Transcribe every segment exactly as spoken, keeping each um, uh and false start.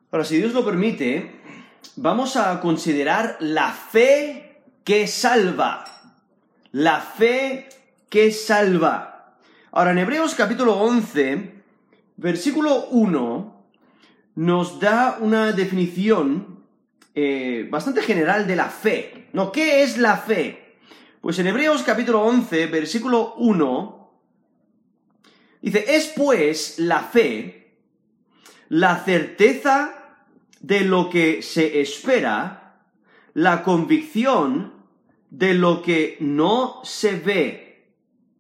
Ahora, si Dios lo permite, vamos a considerar la fe que salva. La fe que salva. Ahora, en Hebreos capítulo once, versículo uno, nos da una definición eh, bastante general de la fe, ¿no? ¿Qué es la fe? Pues en Hebreos capítulo once, versículo uno, dice, es pues la fe, la certeza de lo que se espera, la convicción de lo que no se ve.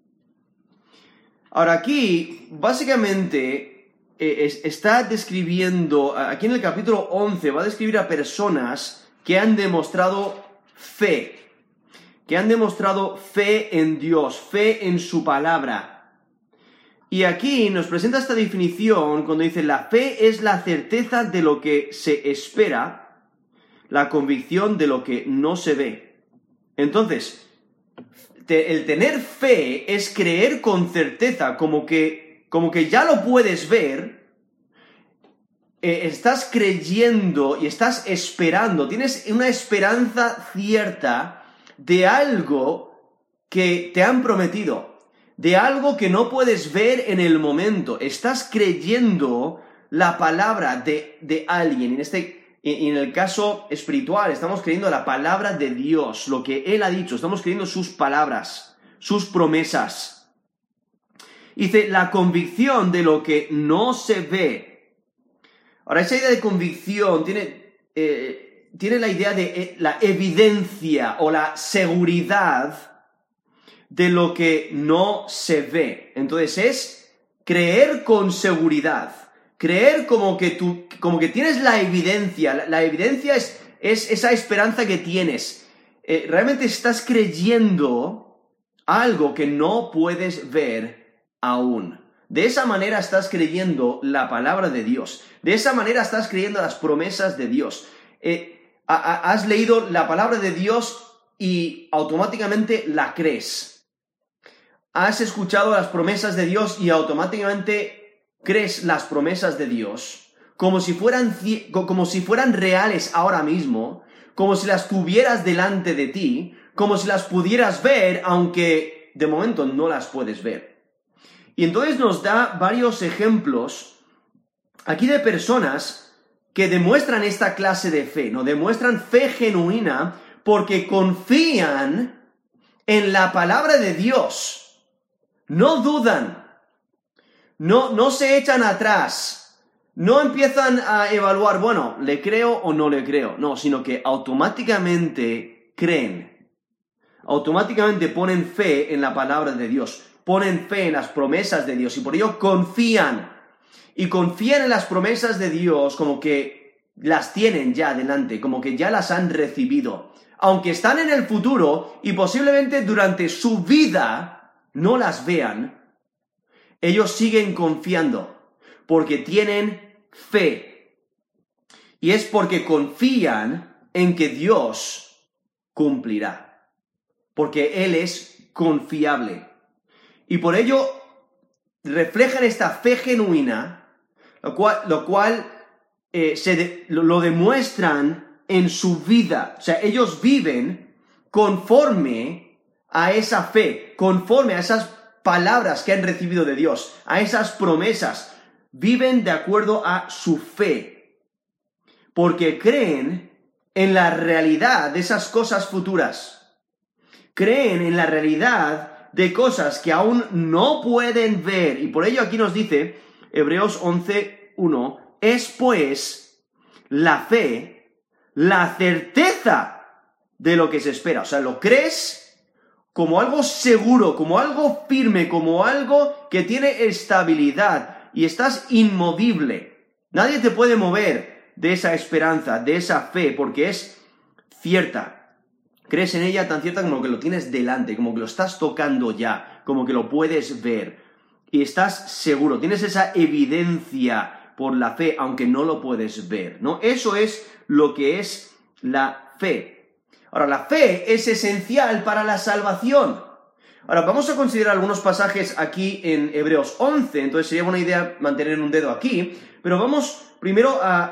Ahora aquí, básicamente, eh, es, está describiendo, aquí en el capítulo once, va a describir a personas que han demostrado fe, que han demostrado fe en Dios, fe en su palabra. Y aquí nos presenta esta definición cuando dice, la fe es la certeza de lo que se espera, la convicción de lo que no se ve. Entonces, te, el tener fe es creer con certeza, como que, como que ya lo puedes ver, eh, estás creyendo y estás esperando, tienes una esperanza cierta de algo que te han prometido, de algo que no puedes ver en el momento. Estás creyendo la palabra de, de alguien. En este, en el caso espiritual, estamos creyendo la palabra de Dios, lo que Él ha dicho. Estamos creyendo sus palabras, sus promesas. Dice, la convicción de lo que no se ve. Ahora, esa idea de convicción tiene, eh, tiene la idea de eh, la evidencia o la seguridad de lo que no se ve. Entonces es creer con seguridad, creer como que tú, como que tienes la evidencia. La, la evidencia es, es esa esperanza que tienes. Eh, realmente estás creyendo algo que no puedes ver aún. De esa manera estás creyendo la palabra de Dios. De esa manera estás creyendo las promesas de Dios. Eh, a, a, has leído la palabra de Dios y automáticamente la crees. Has escuchado las promesas de Dios y automáticamente crees las promesas de Dios como si fueran, como si fueran reales ahora mismo, como si las tuvieras delante de ti, como si las pudieras ver, aunque de momento no las puedes ver. Y entonces nos da varios ejemplos aquí de personas que demuestran esta clase de fe, ¿no? Demuestran fe genuina porque confían en la palabra de Dios. No dudan, no, no se echan atrás, no empiezan a evaluar, bueno, ¿le creo o no le creo? No, sino que automáticamente creen, automáticamente ponen fe en la palabra de Dios, ponen fe en las promesas de Dios y por ello confían, y confían en las promesas de Dios como que las tienen ya delante, como que ya las han recibido, aunque están en el futuro y posiblemente durante su vida no las vean, ellos siguen confiando, porque tienen fe. Y es porque confían en que Dios cumplirá, porque Él es confiable. Y por ello reflejan esta fe genuina, lo cual, lo cual eh, se de, lo, lo demuestran en su vida. O sea, ellos viven conforme a esa fe, conforme a esas palabras que han recibido de Dios, a esas promesas, viven de acuerdo a su fe, porque creen en la realidad de esas cosas futuras, creen en la realidad de cosas que aún no pueden ver, y por ello aquí nos dice, Hebreos once uno, es pues la fe, la certeza de lo que se espera, o sea, lo crees como algo seguro, como algo firme, como algo que tiene estabilidad y estás inmovible. Nadie te puede mover de esa esperanza, de esa fe, porque es cierta. Crees en ella tan cierta como que lo tienes delante, como que lo estás tocando ya, como que lo puedes ver. Y estás seguro, tienes esa evidencia por la fe, aunque no lo puedes ver, ¿no? Eso es lo que es la fe. Ahora, la fe es esencial para la salvación. Ahora, vamos a considerar algunos pasajes aquí en Hebreos once, entonces sería buena idea mantener un dedo aquí, pero vamos primero a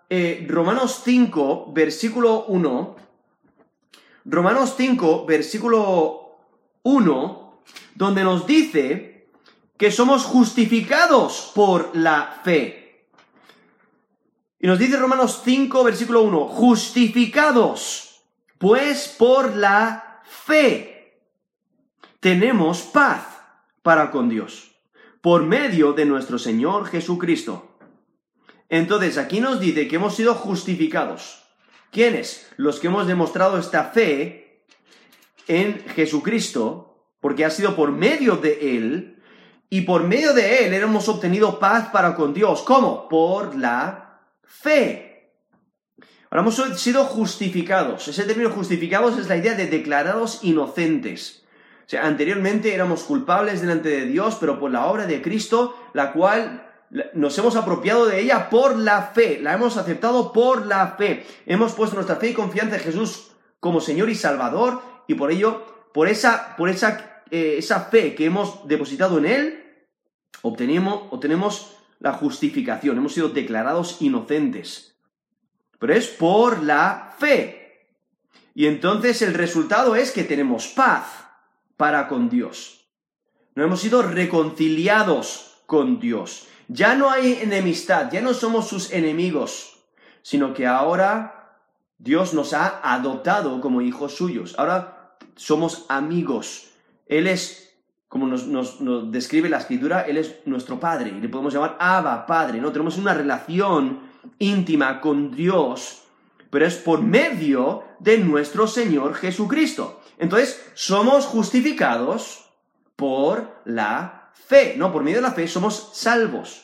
eh, Romanos cinco, versículo uno. Romanos cinco, versículo uno, donde nos dice que somos justificados por la fe. Y nos dice Romanos cinco, versículo uno, justificados, pues por la fe tenemos paz para con Dios, por medio de nuestro Señor Jesucristo. Entonces, aquí nos dice que hemos sido justificados. ¿Quiénes? Los que hemos demostrado esta fe en Jesucristo, porque ha sido por medio de Él, y por medio de Él hemos obtenido paz para con Dios. ¿Cómo? Por la fe. Ahora hemos sido justificados. Ese término justificados es la idea de declarados inocentes. O sea, anteriormente éramos culpables delante de Dios, pero por la obra de Cristo, la cual nos hemos apropiado de ella por la fe, la hemos aceptado por la fe. Hemos puesto nuestra fe y confianza en Jesús como Señor y Salvador, y por ello, por esa, por esa, eh, esa fe que hemos depositado en Él, obtenemos, obtenemos la justificación, hemos sido declarados inocentes. Pero es por la fe. Y entonces el resultado es que tenemos paz para con Dios. No hemos sido reconciliados con Dios. Ya no hay enemistad, ya no somos sus enemigos, sino que ahora Dios nos ha adoptado como hijos suyos. Ahora somos amigos. Él es, como nos, nos, nos describe la Escritura, Él es nuestro Padre. Y le podemos llamar Abba, Padre, ¿no? Tenemos una relación íntima con Dios, pero es por medio de nuestro Señor Jesucristo. Entonces, somos justificados por la fe, ¿no? Por medio de la fe somos salvos.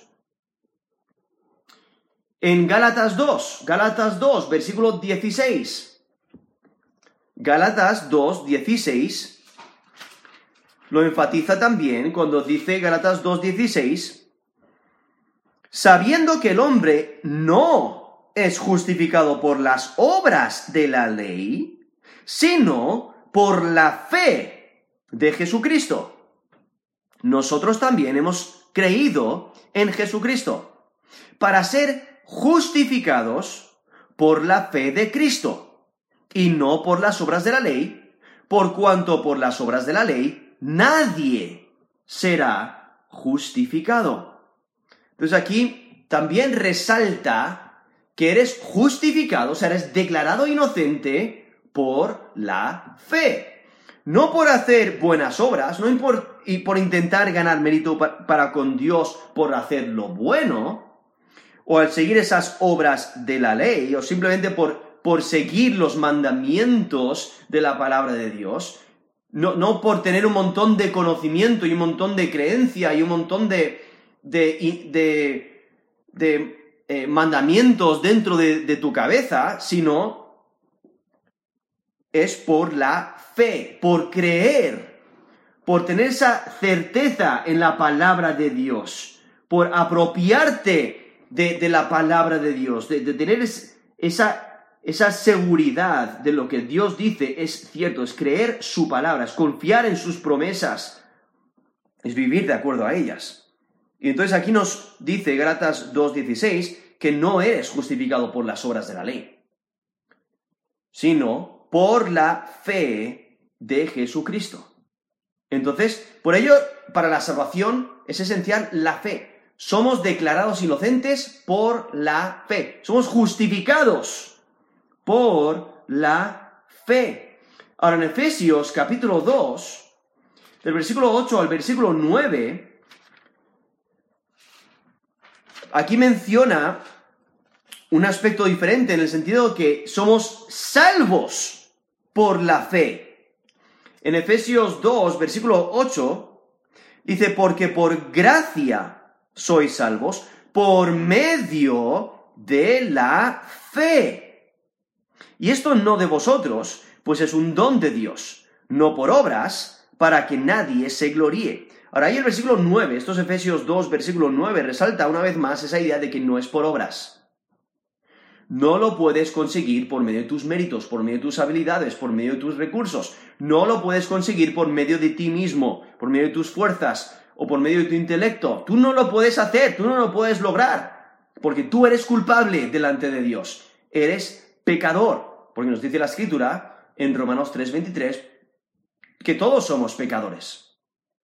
En Gálatas dos, Gálatas dos, versículo dieciséis. Gálatas dos, dieciséis, lo enfatiza también cuando dice Gálatas dos, dieciséis, sabiendo que el hombre no es justificado por las obras de la ley, sino por la fe de Jesucristo. Nosotros también hemos creído en Jesucristo para ser justificados por la fe de Cristo y no por las obras de la ley, por cuanto por las obras de la ley nadie será justificado. Entonces aquí también resalta que eres justificado, o sea, eres declarado inocente por la fe. No por hacer buenas obras, no por, y por intentar ganar mérito para, para con Dios por hacer lo bueno, o al seguir esas obras de la ley, o simplemente por, por seguir los mandamientos de la palabra de Dios, no, no por tener un montón de conocimiento y un montón de creencia y un montón de, de, de, de eh, mandamientos dentro de, de tu cabeza, sino es por la fe, por creer, por tener esa certeza en la palabra de Dios, por apropiarte de, de la palabra de Dios, de, de tener es, esa, esa seguridad de lo que Dios dice es cierto, es creer su palabra, es confiar en sus promesas, es vivir de acuerdo a ellas. Y entonces aquí nos dice Gálatas dos dieciséis que no eres justificado por las obras de la ley, sino por la fe de Jesucristo. Entonces, por ello, para la salvación es esencial la fe. Somos declarados inocentes por la fe. Somos justificados por la fe. Ahora, en Efesios capítulo dos, del versículo ocho al versículo nueve, aquí menciona un aspecto diferente en el sentido de que somos salvos por la fe. En Efesios dos, versículo ocho, dice, porque por gracia sois salvos por medio de la fe. Y esto no de vosotros, pues es un don de Dios, no por obras, para que nadie se gloríe. Ahora, ahí el versículo nueve, estos Efesios dos, versículo nueve, resalta una vez más esa idea de que no es por obras. No lo puedes conseguir por medio de tus méritos, por medio de tus habilidades, por medio de tus recursos. No lo puedes conseguir por medio de ti mismo, por medio de tus fuerzas o por medio de tu intelecto. Tú no lo puedes hacer, tú no lo puedes lograr. porque tú eres culpable delante de Dios, eres pecador, porque nos dice la Escritura en Romanos tres veintitrés que todos somos pecadores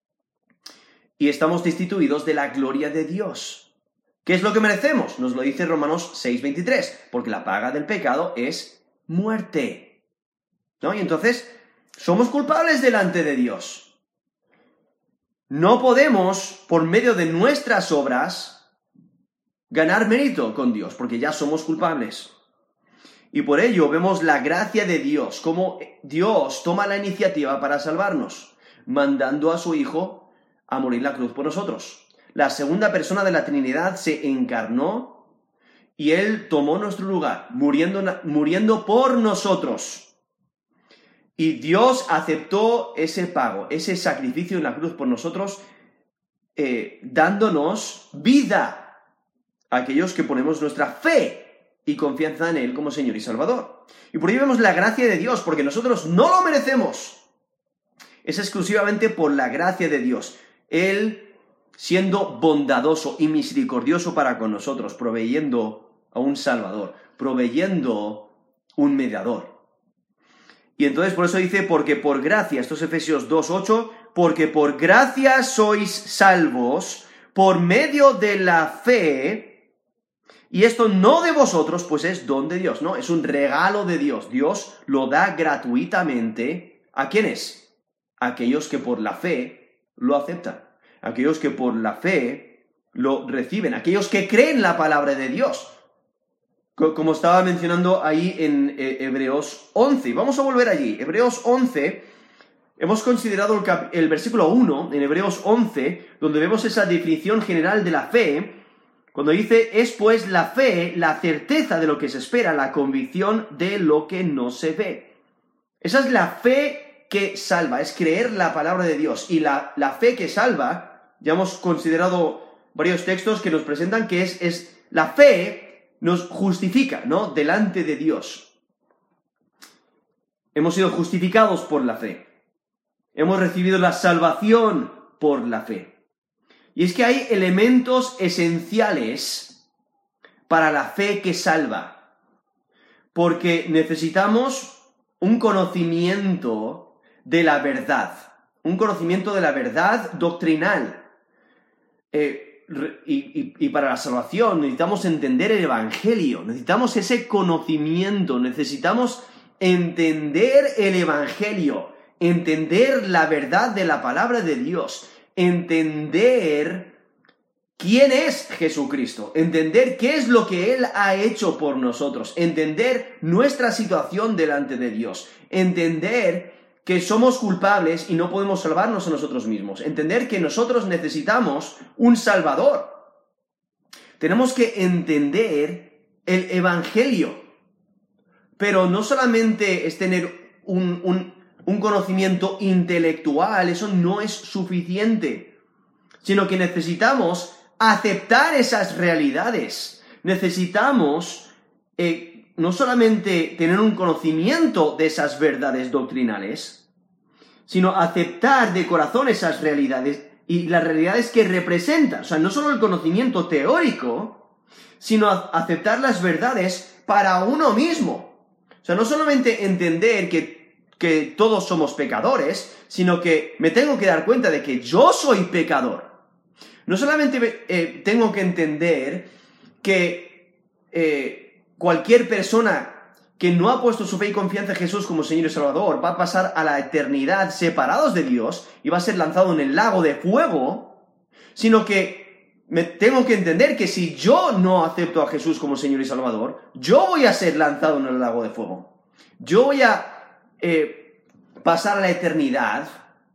y estamos destituidos de la gloria de Dios. ¿Qué es lo que merecemos? Nos lo dice Romanos seis veintitrés, porque la paga del pecado es muerte, ¿no? Y entonces somos culpables delante de Dios. No podemos, por medio de nuestras obras, ganar mérito con Dios, porque ya somos culpables. Y por ello vemos la gracia de Dios, cómo Dios toma la iniciativa para salvarnos, mandando a su Hijo a morir en la cruz por nosotros. La segunda persona de la Trinidad se encarnó y Él tomó nuestro lugar, muriendo, muriendo por nosotros. Y Dios aceptó ese pago, ese sacrificio en la cruz por nosotros, eh, dándonos vida a aquellos que ponemos nuestra fe y confianza en Él como Señor y Salvador. Y por ello vemos la gracia de Dios, porque nosotros no lo merecemos. Es exclusivamente por la gracia de Dios. Él siendo bondadoso y misericordioso para con nosotros, proveyendo a un Salvador, proveyendo un mediador. Y entonces por eso dice, porque por gracia, esto es Efesios dos ocho, porque por gracia sois salvos por medio de la fe, y esto no de vosotros, pues es don de Dios, ¿no? Es un regalo de Dios. Dios lo da gratuitamente. ¿A quiénes? A aquellos que por la fe lo aceptan. Aquellos que por la fe lo reciben. Aquellos que creen la palabra de Dios. Como estaba mencionando ahí en Hebreos once. Vamos a volver allí. Hebreos once, hemos considerado el, cap- el versículo uno, en Hebreos once, donde vemos esa definición general de la fe, cuando dice, es pues la fe, la certeza de lo que se espera, la convicción de lo que no se ve. Esa es la fe que salva, es creer la palabra de Dios. Y la, la fe que salva, ya hemos considerado varios textos que nos presentan que es, es la fe nos justifica, ¿no? Delante de Dios. Hemos sido justificados por la fe. Hemos recibido la salvación por la fe. Y es que hay elementos esenciales para la fe que salva. Porque necesitamos un conocimiento de la verdad. Un conocimiento de la verdad doctrinal. Eh, Y, y, y para la salvación necesitamos entender el Evangelio, necesitamos ese conocimiento, necesitamos entender el Evangelio, entender la verdad de la palabra de Dios, entender quién es Jesucristo, entender qué es lo que Él ha hecho por nosotros, entender nuestra situación delante de Dios, entender que somos culpables y no podemos salvarnos a nosotros mismos. Entender que nosotros necesitamos un Salvador. Tenemos que entender el Evangelio. Pero no solamente es tener un, un, un conocimiento intelectual, eso no es suficiente. Sino que necesitamos aceptar esas realidades. Necesitamos eh, no solamente tener un conocimiento de esas verdades doctrinales, sino aceptar de corazón esas realidades y las realidades que representan. O sea, no solo el conocimiento teórico, sino aceptar las verdades para uno mismo. O sea, no solamente entender que, que todos somos pecadores, sino que me tengo que dar cuenta de que yo soy pecador. No solamente eh, tengo que entender que eh, cualquier persona que no ha puesto su fe y confianza en Jesús como Señor y Salvador va a pasar a la eternidad separados de Dios y va a ser lanzado en el lago de fuego, sino que me tengo que entender que si yo no acepto a Jesús como Señor y Salvador, yo voy a ser lanzado en el lago de fuego. Yo voy a eh, pasar a la eternidad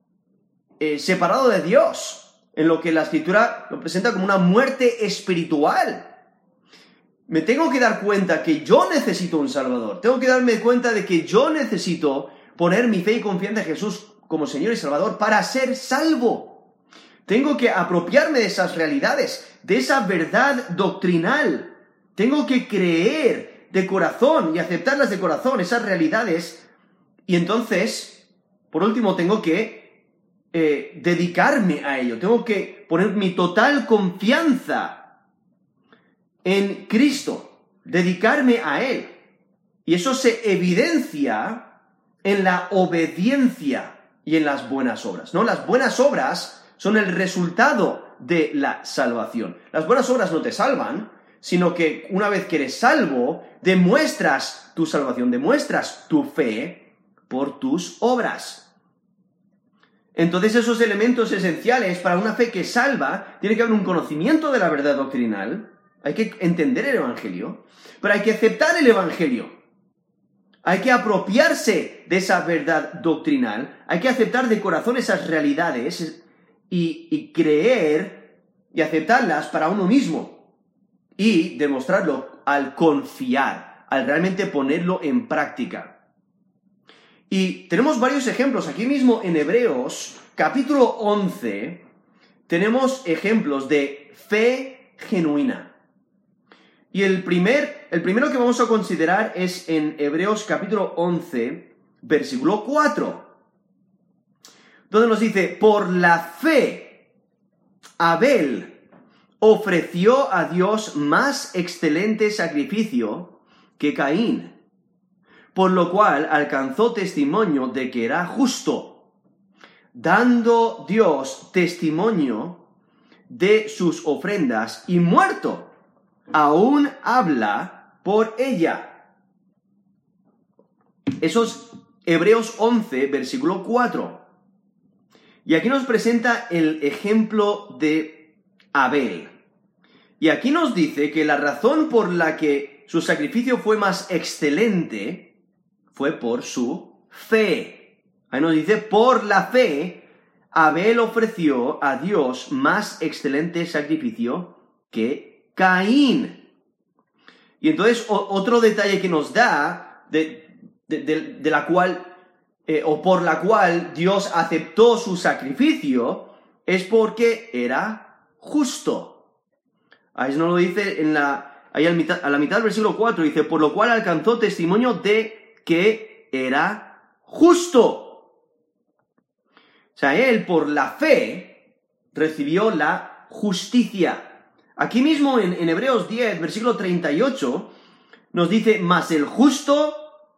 eh, separado de Dios, en lo que la Escritura lo presenta como una muerte espiritual. Me tengo que dar cuenta que yo necesito un Salvador. Tengo que darme cuenta de que yo necesito poner mi fe y confianza en Jesús como Señor y Salvador para ser salvo. Tengo que apropiarme de esas realidades, de esa verdad doctrinal. Tengo que creer de corazón y aceptarlas de corazón, esas realidades. Y entonces, por último, tengo que eh, dedicarme a ello. Tengo que poner mi total confianza en Cristo, dedicarme a Él. Y eso se evidencia en la obediencia y en las buenas obras, ¿no? Las buenas obras son el resultado de la salvación. Las buenas obras no te salvan, sino que una vez que eres salvo, demuestras tu salvación, demuestras tu fe por tus obras. Entonces esos elementos esenciales para una fe que salva, tiene que haber un conocimiento de la verdad doctrinal, hay que entender el Evangelio, pero hay que aceptar el Evangelio. Hay que apropiarse de esa verdad doctrinal, hay que aceptar de corazón esas realidades y, y creer y aceptarlas para uno mismo y demostrarlo al confiar, al realmente ponerlo en práctica. Y tenemos varios ejemplos. Aquí mismo en Hebreos, capítulo once, tenemos ejemplos de fe genuina. Y el, primer, el primero que vamos a considerar es en Hebreos capítulo once, versículo cuatro, donde nos dice, por la fe, Abel ofreció a Dios más excelente sacrificio que Caín, por lo cual alcanzó testimonio de que era justo, dando Dios testimonio de sus ofrendas, y muerto, aún habla por ella. Eso es Hebreos once, versículo cuatro. Y aquí nos presenta el ejemplo de Abel. Y aquí nos dice que la razón por la que su sacrificio fue más excelente fue por su fe. Ahí nos dice, por la fe, Abel ofreció a Dios más excelente sacrificio que Caín. Y entonces o, otro detalle que nos da, de, de, de, de la cual, eh, o por la cual Dios aceptó su sacrificio, es porque era justo. Ahí nos lo dice en la, ahí a la, mitad, a la mitad del versículo cuatro, dice, por lo cual alcanzó testimonio de que era justo. O sea, él por la fe recibió la justicia. Aquí mismo en, en Hebreos diez, versículo treinta y ocho, nos dice, mas el justo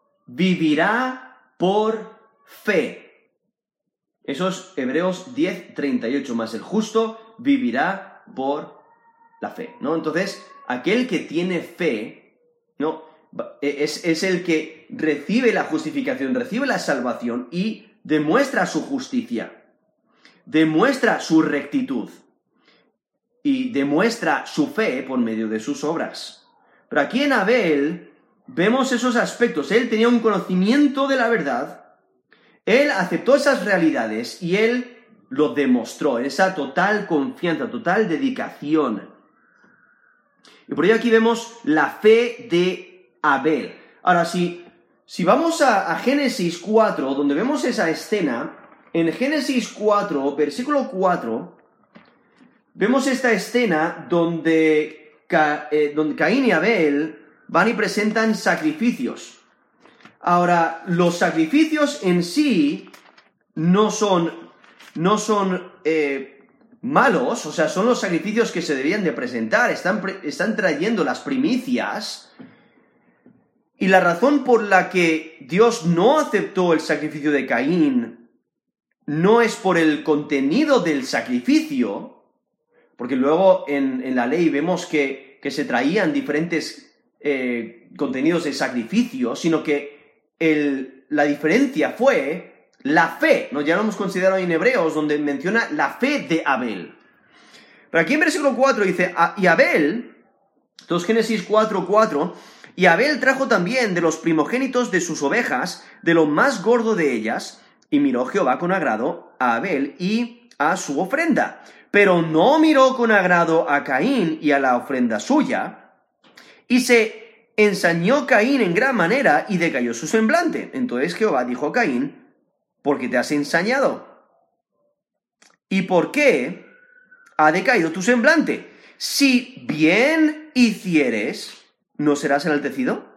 vivirá por fe. Eso es Hebreos diez, treinta y ocho, mas el justo vivirá por la fe, ¿no? Entonces, aquel que tiene fe, ¿no? Es, es el que recibe la justificación, recibe la salvación y demuestra su justicia, demuestra su rectitud. Y demuestra su fe por medio de sus obras. Pero aquí en Abel vemos esos aspectos. Él tenía un conocimiento de la verdad, él aceptó esas realidades y él lo demostró en esa total confianza, total dedicación. Y por ello aquí vemos la fe de Abel. Ahora, si, si vamos a, a Génesis cuatro, donde vemos esa escena, en Génesis cuatro, versículo cuatro, vemos esta escena donde, Ca, eh, donde Caín y Abel van y presentan sacrificios. Ahora, los sacrificios en sí no son, no son eh, malos, o sea, son los sacrificios que se debían de presentar, están, están trayendo las primicias. Y la razón por la que Dios no aceptó el sacrificio de Caín no es por el contenido del sacrificio, porque luego en, en la ley vemos que, que se traían diferentes eh, contenidos de sacrificio, sino que el, la diferencia fue la fe, ¿no? Ya lo hemos considerado en Hebreos, donde menciona la fe de Abel. Pero aquí en versículo cuatro dice, y Abel, entonces Génesis cuatro, cuatro, y Abel trajo también de los primogénitos de sus ovejas, de lo más gordo de ellas, y miró Jehová con agrado a Abel y a su ofrenda. Pero no miró con agrado a Caín y a la ofrenda suya, y se ensañó Caín en gran manera y decayó su semblante. Entonces Jehová dijo a Caín, ¿por qué te has ensañado? ¿Y por qué ha decaído tu semblante? Si bien hicieres, ¿no serás enaltecido?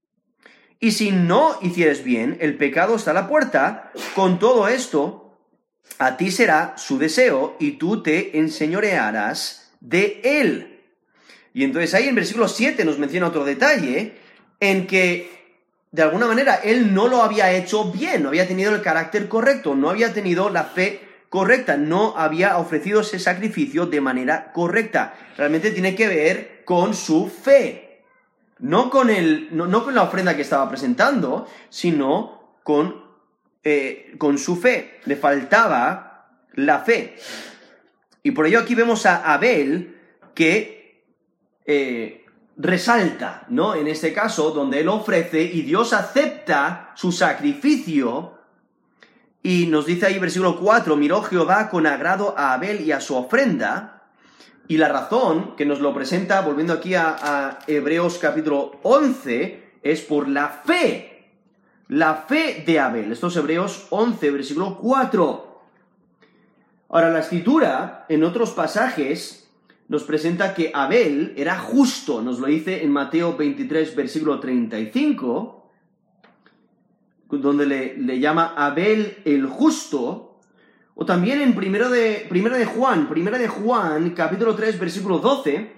Y si no hicieres bien, el pecado está a la puerta. Con todo esto, a ti será su deseo, y tú te enseñorearás de él. Y entonces ahí en versículo siete nos menciona otro detalle en que, de alguna manera, él no lo había hecho bien, no había tenido el carácter correcto, no había tenido la fe correcta, no había ofrecido ese sacrificio de manera correcta. Realmente tiene que ver con su fe, no con, el, no, no con la ofrenda que estaba presentando, sino con, eh, con su fe. Le faltaba la fe. Y por ello aquí vemos a Abel que eh, resalta, ¿no? En este caso, donde él ofrece y Dios acepta su sacrificio. Y nos dice ahí versículo cuatro, miró Jehová con agrado a Abel y a su ofrenda. Y la razón que nos lo presenta, volviendo aquí a, a Hebreos capítulo once, es por la fe. La fe de Abel. Esto es Hebreos once, versículo cuatro. Ahora, la Escritura, en otros pasajes, nos presenta que Abel era justo. Nos lo dice en Mateo veintitrés, versículo treinta y cinco, donde le, le llama Abel el justo. O también en Primera de, Primera de Juan, Primera de Juan, capítulo tres, versículo doce,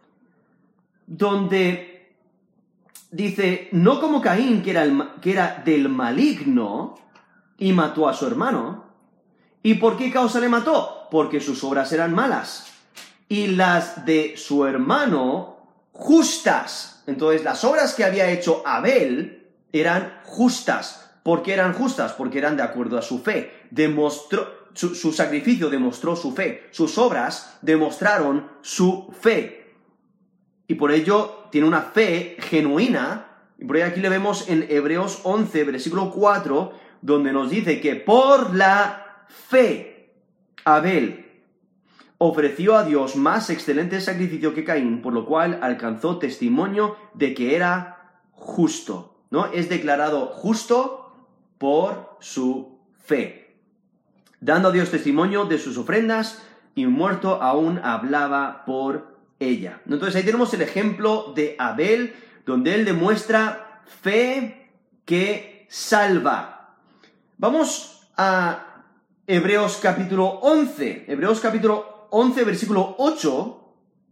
donde dice, no como Caín, que era, el, que era del maligno, y mató a su hermano. ¿Y por qué causa le mató? Porque sus obras eran malas, y las de su hermano justas. Entonces, las obras que había hecho Abel eran justas. ¿Por qué eran justas? Porque eran de acuerdo a su fe. Demostró, su, su sacrificio demostró su fe. Sus obras demostraron su fe. Y por ello tiene una fe genuina. Y por ello aquí le vemos en Hebreos once, versículo cuatro, donde nos dice que por la fe, Abel ofreció a Dios más excelente sacrificio que Caín, por lo cual alcanzó testimonio de que era justo, ¿no? Es declarado justo por su fe, dando a Dios testimonio de sus ofrendas, y muerto aún hablaba por ella. Entonces ahí tenemos el ejemplo de Abel, donde él demuestra fe que salva. Vamos a Hebreos capítulo once, Hebreos capítulo once, versículo ocho,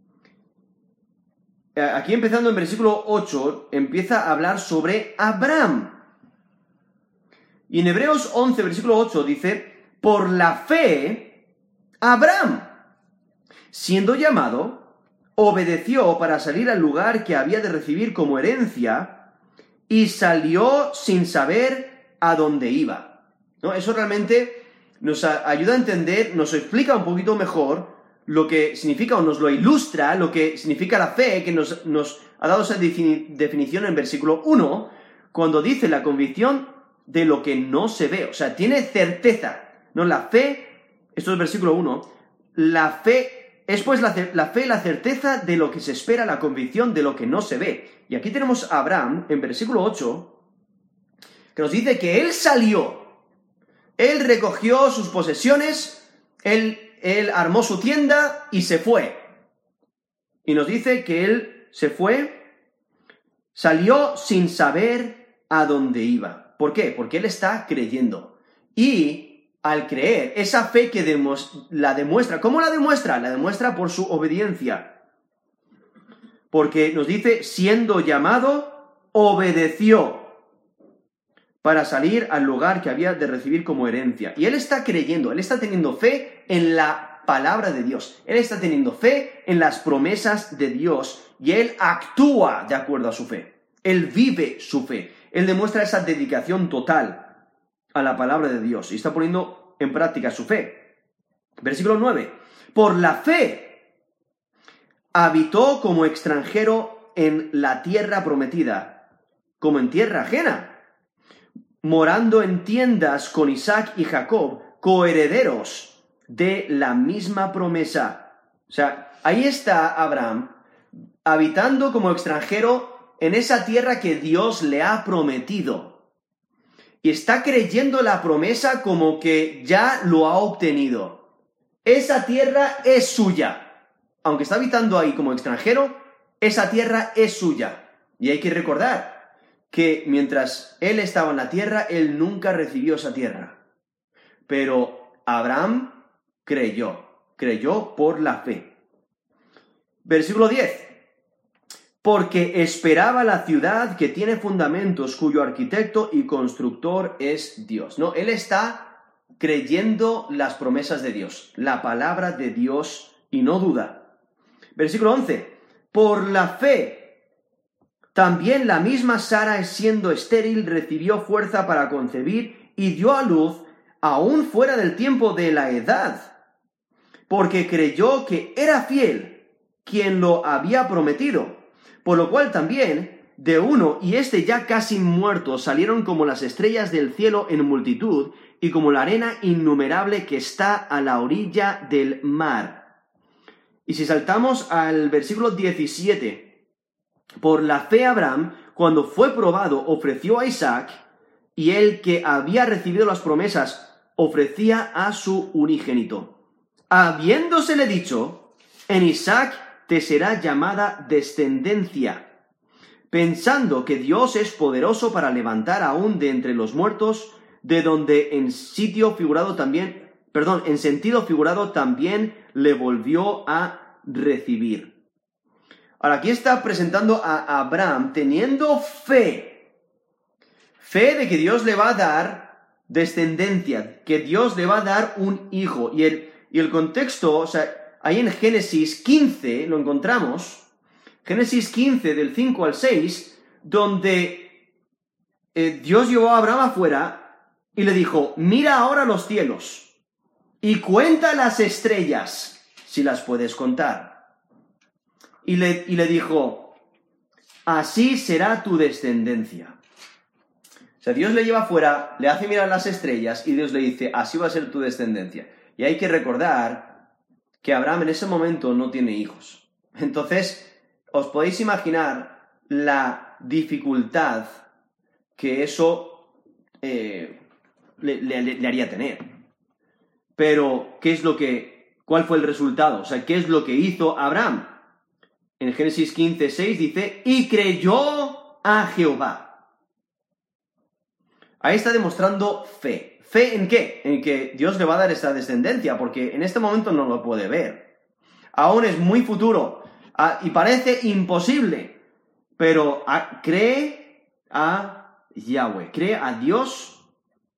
aquí empezando en versículo ocho, empieza a hablar sobre Abraham. Y en Hebreos once, versículo ocho dice, por la fe, Abraham, siendo llamado, obedeció para salir al lugar que había de recibir como herencia, y salió sin saber a dónde iba. ¿No? Eso realmente nos ayuda a entender, nos explica un poquito mejor lo que significa, o nos lo ilustra, lo que significa la fe, que nos, nos ha dado esa definición en versículo uno, cuando dice la convicción de lo que no se ve, o sea, tiene certeza, ¿no? La fe, esto es versículo uno, la fe es pues la, la fe, la certeza de lo que se espera, la convicción de lo que no se ve. Y aquí tenemos a Abraham, en versículo ocho, que nos dice que él salió. Él recogió sus posesiones, él, él armó su tienda y se fue. Y nos dice que él se fue, salió sin saber a dónde iba. ¿Por qué? Porque él está creyendo. Y al creer, esa fe que demos, la demuestra. ¿Cómo la demuestra? La demuestra por su obediencia. Porque nos dice, siendo llamado, obedeció para salir al lugar que había de recibir como herencia. Y él está creyendo, él está teniendo fe en la palabra de Dios. Él está teniendo fe en las promesas de Dios y él actúa de acuerdo a su fe. Él vive su fe. Él demuestra esa dedicación total a la palabra de Dios y está poniendo en práctica su fe. Versículo nueve. Por la fe habitó como extranjero en la tierra prometida, como en tierra ajena, morando en tiendas con Isaac y Jacob, coherederos de la misma promesa. O sea, ahí está Abraham, habitando como extranjero en esa tierra que Dios le ha prometido. Y está creyendo la promesa como que ya lo ha obtenido. Esa tierra es suya. Aunque está habitando ahí como extranjero, esa tierra es suya. Y hay que recordar que mientras él estaba en la tierra, él nunca recibió esa tierra. Pero Abraham creyó, creyó por la fe. Versículo diez. porque esperaba la ciudad que tiene fundamentos, cuyo arquitecto y constructor es Dios. No, él está creyendo las promesas de Dios, la palabra de Dios, y no duda. Versículo once. Por la fe, también la misma Sara, siendo estéril, recibió fuerza para concebir y dio a luz, aún fuera del tiempo de la edad, porque creyó que era fiel quien lo había prometido, por lo cual también de uno, y este ya casi muerto, salieron como las estrellas del cielo en multitud, y como la arena innumerable que está a la orilla del mar. Y si saltamos al versículo diecisiete, por la fe Abraham, cuando fue probado, ofreció a Isaac, y el que había recibido las promesas ofrecía a su unigénito, habiéndosele dicho, en Isaac te será llamada descendencia, pensando que Dios es poderoso para levantar aún de entre los muertos, de donde en sitio figurado también, perdón, en sentido figurado también le volvió a recibir. Ahora, aquí está presentando a Abraham teniendo fe, fe de que Dios le va a dar descendencia, que Dios le va a dar un hijo. Y el, y el contexto, o sea, ahí en Génesis quince lo encontramos, Génesis quince del cinco al seis, donde eh, Dios llevó a Abraham afuera y le dijo, mira ahora los cielos y cuenta las estrellas, si las puedes contar. Y le, y le dijo, así será tu descendencia. O sea, Dios le lleva afuera, le hace mirar las estrellas y Dios le dice, así va a ser tu descendencia. Y hay que recordar que Abraham en ese momento no tiene hijos. Entonces, os podéis imaginar la dificultad que eso eh, le, le, le haría tener. Pero, ¿qué es lo que, cuál fue el resultado? O sea, ¿qué es lo que hizo Abraham? En Génesis quince, seis dice, y creyó a Jehová. Ahí está demostrando fe. ¿Fe en qué? En que Dios le va a dar esta descendencia, porque en este momento no lo puede ver. Aún es muy futuro, ah, y parece imposible, pero ah, cree a Yahweh, cree a Dios,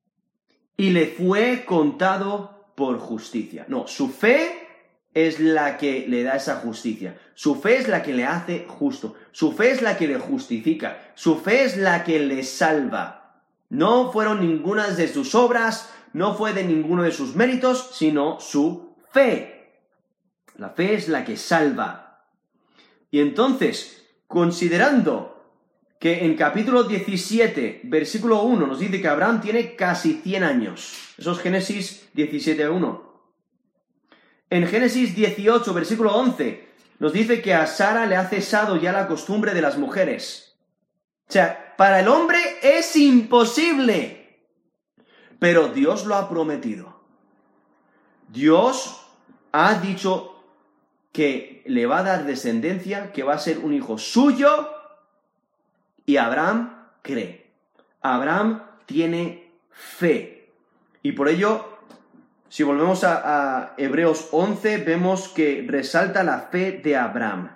y le fue contado por justicia. No, su fe es la que le da esa justicia. Su fe es la que le hace justo. Su fe es la que le justifica. Su fe es la que le salva. No fueron ninguna de sus obras, no fue de ninguno de sus méritos, sino su fe. La fe es la que salva. Y entonces, considerando que en capítulo diecisiete, versículo uno, nos dice que Abraham tiene casi cien años. Eso es Génesis diecisiete, uno. En Génesis dieciocho, versículo once, nos dice que a Sara le ha cesado ya la costumbre de las mujeres. O sea, para el hombre es imposible, pero Dios lo ha prometido. Dios ha dicho que le va a dar descendencia, que va a ser un hijo suyo, y Abraham cree. Abraham tiene fe. Y por ello, si volvemos a, a Hebreos once, vemos que resalta la fe de Abraham.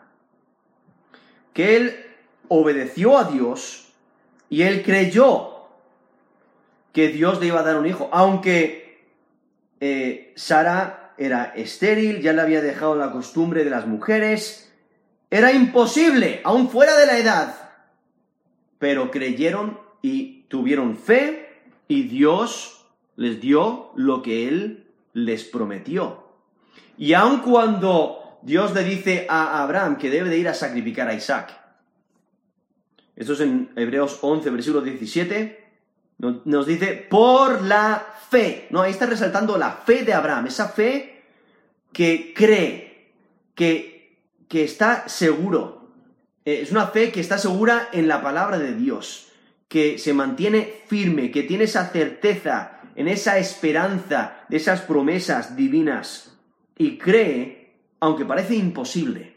Que él obedeció a Dios y él creyó que Dios le iba a dar un hijo. Aunque eh, Sara era estéril, ya le había dejado la costumbre de las mujeres, era imposible, aún fuera de la edad. Pero creyeron y tuvieron fe y Dios les dio lo que Él les prometió. Y aun cuando Dios le dice a Abraham que debe de ir a sacrificar a Isaac, esto es en Hebreos once, versículo diecisiete, nos dice, por la fe. No, ahí está resaltando la fe de Abraham, esa fe que cree, que, que está seguro. Es una fe que está segura en la palabra de Dios, que se mantiene firme, que tiene esa certeza, en esa esperanza de esas promesas divinas, y cree, aunque parece imposible.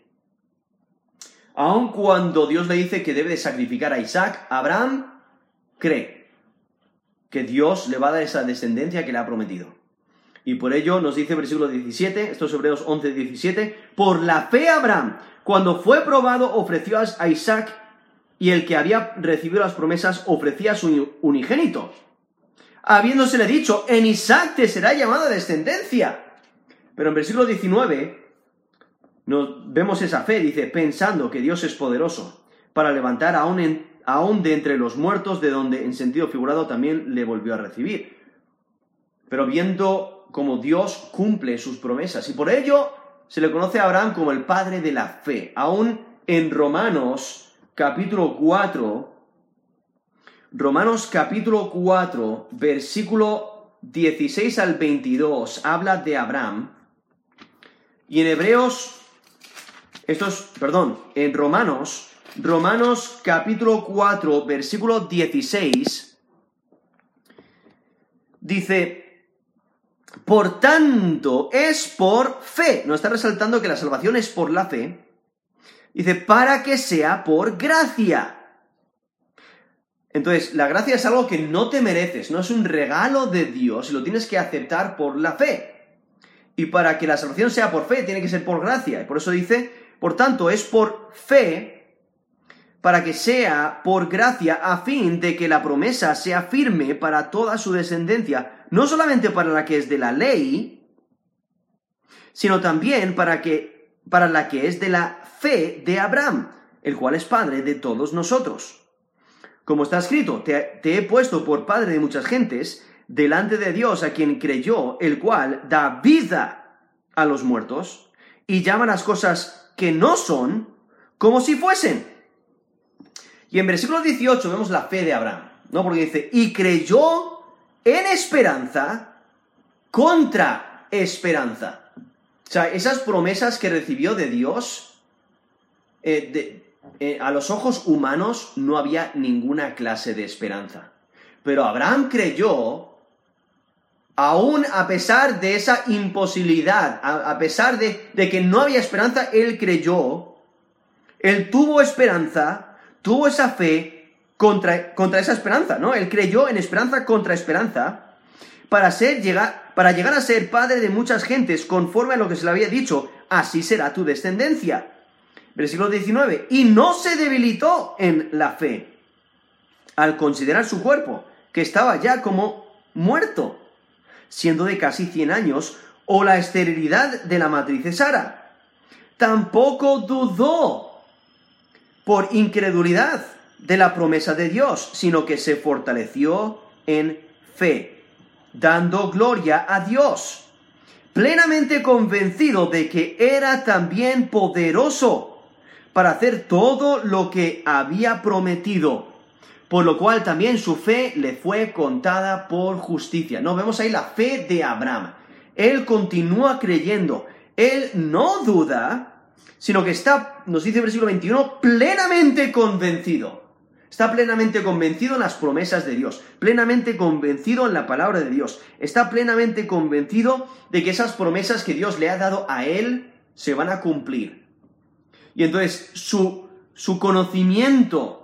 Aun cuando Dios le dice que debe de sacrificar a Isaac, Abraham cree que Dios le va a dar esa descendencia que le ha prometido. Y por ello nos dice versículo diecisiete, esto es Hebreos once, diecisiete, por la fe Abraham, cuando fue probado, ofreció a Isaac, y el que había recibido las promesas ofrecía a su unigénito, habiéndosele dicho, en Isaac te será llamada descendencia. Pero en versículo diecinueve nos vemos esa fe, dice, pensando que Dios es poderoso para levantar aún, en, aún de entre los muertos, de donde en sentido figurado también le volvió a recibir. Pero viendo cómo Dios cumple sus promesas, y por ello se le conoce a Abraham como el padre de la fe. Aún en Romanos capítulo cuatro, Romanos capítulo cuatro, versículo dieciséis al veintidós, habla de Abraham. Y en Hebreos, esto es, perdón, en Romanos, Romanos capítulo cuatro, versículo dieciséis, dice, por tanto, es por fe. Nos está resaltando que la salvación es por la fe. Dice, para que sea por gracia. Entonces, la gracia es algo que no te mereces, no es un regalo de Dios, y lo tienes que aceptar por la fe. Y para que la salvación sea por fe, tiene que ser por gracia. Y por eso dice, por tanto, es por fe, para que sea por gracia, a fin de que la promesa sea firme para toda su descendencia, no solamente para la que es de la ley, sino también para, que, para la que es de la fe de Abraham, el cual es padre de todos nosotros. Como está escrito, te, te he puesto por padre de muchas gentes, delante de Dios a quien creyó, el cual da vida a los muertos y llama las cosas que no son como si fuesen. Y en versículo dieciocho vemos la fe de Abraham, ¿no? Porque dice, y creyó en esperanza contra esperanza. O sea, esas promesas que recibió de Dios, eh, de, eh, a los ojos humanos no había ninguna clase de esperanza. Pero Abraham creyó, aún a pesar de esa imposibilidad, a, a pesar de, de que no había esperanza, él creyó, él tuvo esperanza, tuvo esa fe contra, contra esa esperanza, ¿no? Él creyó en esperanza contra esperanza para, ser, llegar, para llegar a ser padre de muchas gentes, conforme a lo que se le había dicho, así será tu descendencia. Versículo diecinueve, y no se debilitó en la fe, al considerar su cuerpo, que estaba ya como muerto, siendo de casi cien años, o la esterilidad de la matriz de Sara. Tampoco dudó por incredulidad de la promesa de Dios, sino que se fortaleció en fe, dando gloria a Dios, plenamente convencido de que era también poderoso para hacer todo lo que había prometido, por lo cual también su fe le fue contada por justicia. No, vemos ahí la fe de Abraham. Él continúa creyendo, él no duda, sino que está, nos dice el versículo veintiuno, plenamente convencido. Está plenamente convencido en las promesas de Dios, plenamente convencido en la palabra de Dios. Está plenamente convencido de que esas promesas que Dios le ha dado a él se van a cumplir. Y entonces su, su conocimiento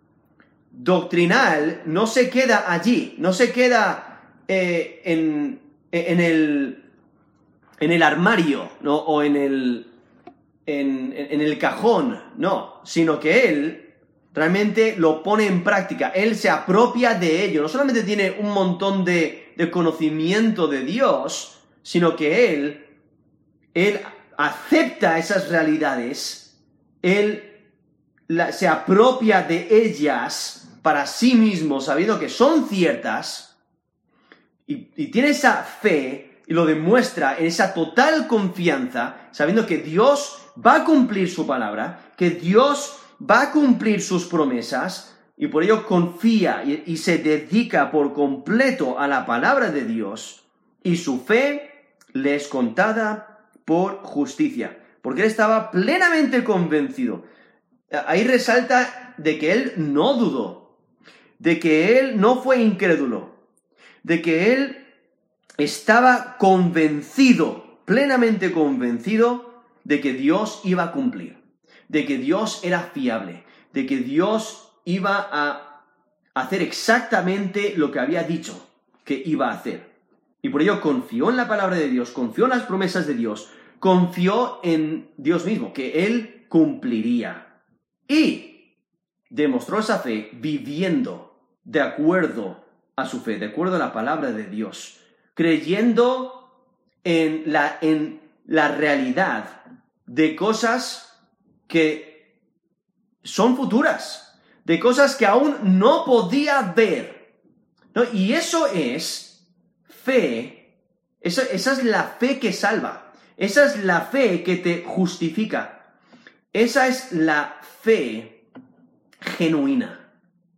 doctrinal no se queda allí, no se queda eh, en, en, el, en el armario, ¿no? O en el, en, en el cajón, no, sino que él realmente lo pone en práctica, él se apropia de ello, no solamente tiene un montón de, de conocimiento de Dios, sino que él, él acepta esas realidades, él la, se apropia de ellas para sí mismo, sabiendo que son ciertas, y, y tiene esa fe, y lo demuestra en esa total confianza, sabiendo que Dios va a cumplir su palabra, que Dios va a cumplir sus promesas, y por ello confía y, y se dedica por completo a la palabra de Dios, y su fe le es contada por justicia, porque él estaba plenamente convencido. Ahí resalta de que él no dudó, de que él no fue incrédulo, de que él estaba convencido, plenamente convencido de que Dios iba a cumplir, de que Dios era fiable, de que Dios iba a hacer exactamente lo que había dicho que iba a hacer. Y por ello confió en la palabra de Dios, confió en las promesas de Dios, confió en Dios mismo, que Él cumpliría. Y demostró esa fe viviendo de acuerdo a su fe, de acuerdo a la palabra de Dios, creyendo en la, en la realidad de cosas que son futuras, de cosas que aún no podía ver, ¿no? Y eso es fe, esa, esa es la fe que salva, esa es la fe que te justifica, esa es la fe genuina,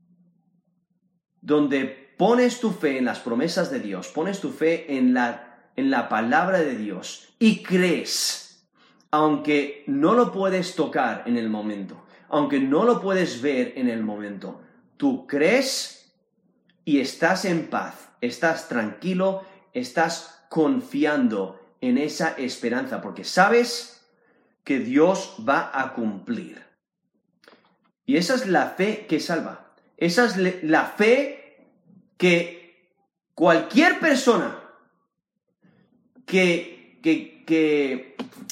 donde pones tu fe en las promesas de Dios, pones tu fe en la, en la palabra de Dios y crees, aunque no lo puedes tocar en el momento, aunque no lo puedes ver en el momento, tú crees y estás en paz, estás tranquilo, estás confiando en esa esperanza, porque sabes que Dios va a cumplir. Y esa es la fe que salva. Esa es la fe que cualquier persona que, que, que,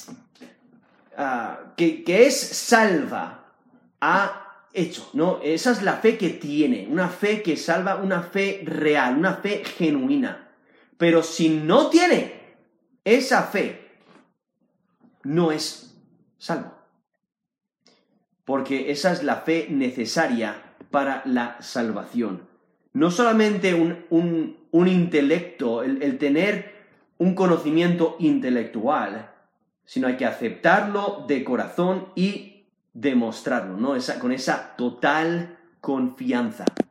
uh, que, que es salva ha hecho, ¿no? Esa es la fe que tiene, una fe que salva, una fe real, una fe genuina. Pero si no tiene esa fe, no es salvo. Porque esa es la fe necesaria para la salvación. No solamente un, un, un intelecto, el, el tener un conocimiento intelectual, sino hay que aceptarlo de corazón y demostrarlo, ¿no? Esa, con esa total confianza.